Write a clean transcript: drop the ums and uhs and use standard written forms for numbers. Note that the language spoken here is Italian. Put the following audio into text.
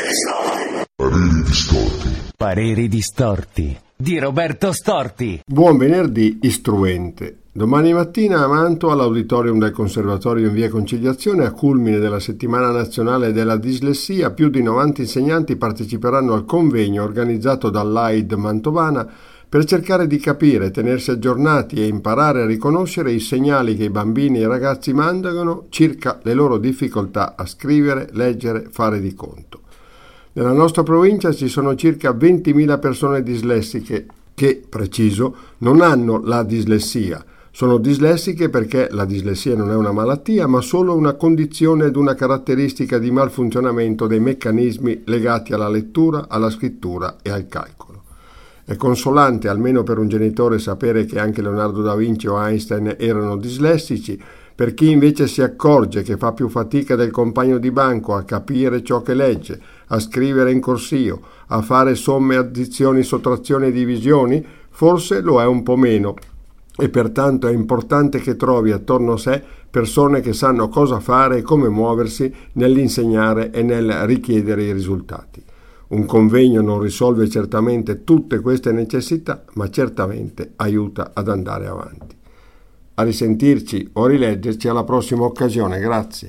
Pareri distorti. Pareri distorti di Roberto Storti. Buon venerdì istruente. Domani mattina a Mantova, all'auditorium del Conservatorio in via Conciliazione, a culmine della settimana nazionale della dislessia, più di 90 insegnanti parteciperanno al convegno organizzato dall'AID Mantovana per cercare di capire, tenersi aggiornati e imparare a riconoscere i segnali che i bambini e i ragazzi mandano circa le loro difficoltà a scrivere, leggere, fare di conto. Nella nostra provincia ci sono circa 20.000 persone dislessiche che, preciso, non hanno la dislessia. Sono dislessiche perché la dislessia non è una malattia, ma solo una condizione ed una caratteristica di malfunzionamento dei meccanismi legati alla lettura, alla scrittura e al calcolo. È consolante, almeno per un genitore, sapere che anche Leonardo da Vinci o Einstein erano dislessici. Per chi invece si accorge che fa più fatica del compagno di banco a capire ciò che legge, a scrivere in corsivo, a fare somme, addizioni, sottrazioni e divisioni, forse lo è un po' meno. E pertanto è importante che trovi attorno a sé persone che sanno cosa fare e come muoversi nell'insegnare e nel richiedere i risultati. Un convegno non risolve certamente tutte queste necessità, ma certamente aiuta ad andare avanti. A risentirci o rileggerci alla prossima occasione. Grazie.